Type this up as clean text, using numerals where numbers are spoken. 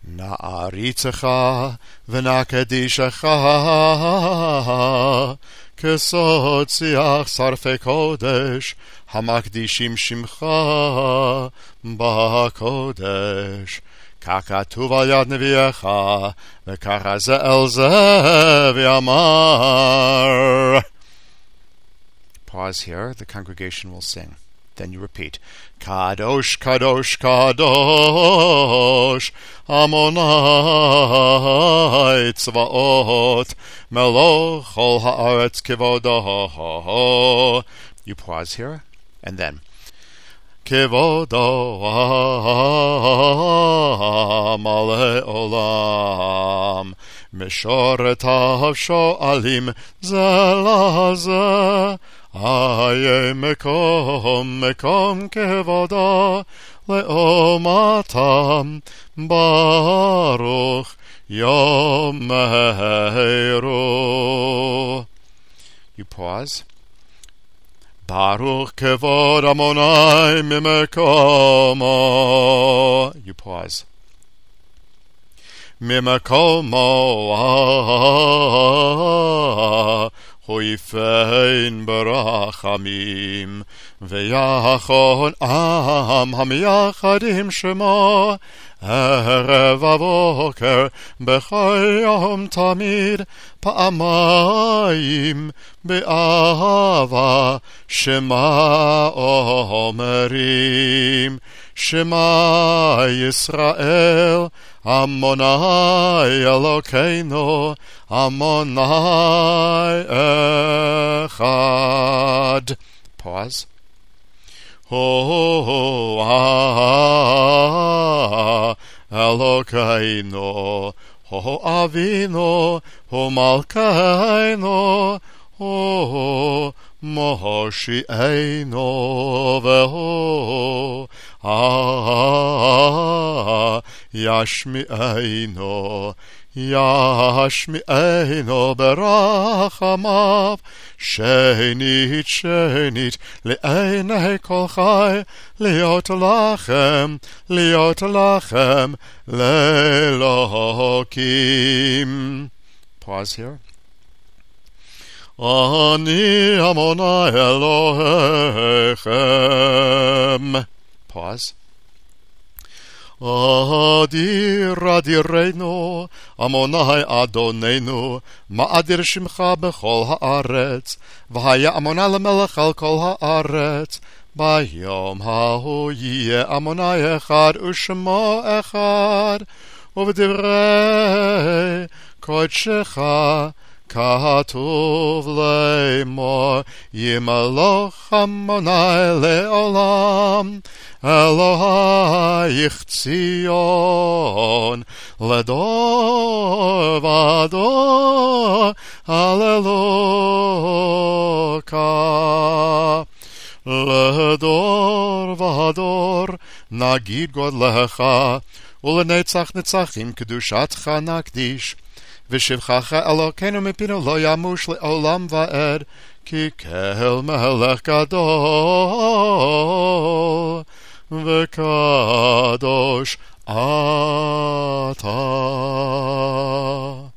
נעריצך ונקדישך כסוד שיח שרפי קודש המקדישים שמך בקודש. כך כתוב על יד נביאך וככה זה אל זה ואמר. Pause here, the congregation will sing. Then you repeat. Kadosh, Kadosh, Kadosh, Amonai Tzvaot, Meloch Chol Haaretz Kevodo. You pause here, and then. Kevodo Male Olam, Meshoretav Shoalim Zelazeh, Aye mekom kevoda leomatam baruch yom meheru. You pause. Baruch kevod Amonai mimekomo. You pause. Mimekomo Hoifein ברחמים ויחון עם המייחדים שמו ערב ובוקר בכל יום תמיד פעמיים באהבה שמע אומרים שמע ישראל Amonai Elokeinu, Amonai Echad. Pause. Ho Elokeinu, Ho Avinu, Ho Malkeinu, Ho Moshi'einu, Veho Yashmi'einu berachamav Shenit le'enei kol chai Liot lachem le'elokim. Pause here. Ani Amonai Elohechem. Pause. Adir Adirenu, Amonai Adonenu, Ma'adir Shimcha bechol haaretz, V'haya Amonai lemelech al kol haaretz, Bayom hahu yeh Amonai echad u'shemo echad, Uv'divrei kodshecha כתוב לאמור ימלוך Amonai לעולם אלוהיך ציון לדור ודור הללוכה לדור ודור נגיד גודלך ולנצח נצחים קדושתך נקדיש ושבחך אלוקינו מפינו לא ימוש לעולם ועד כי כאל מלך גדול וקדוש אתה.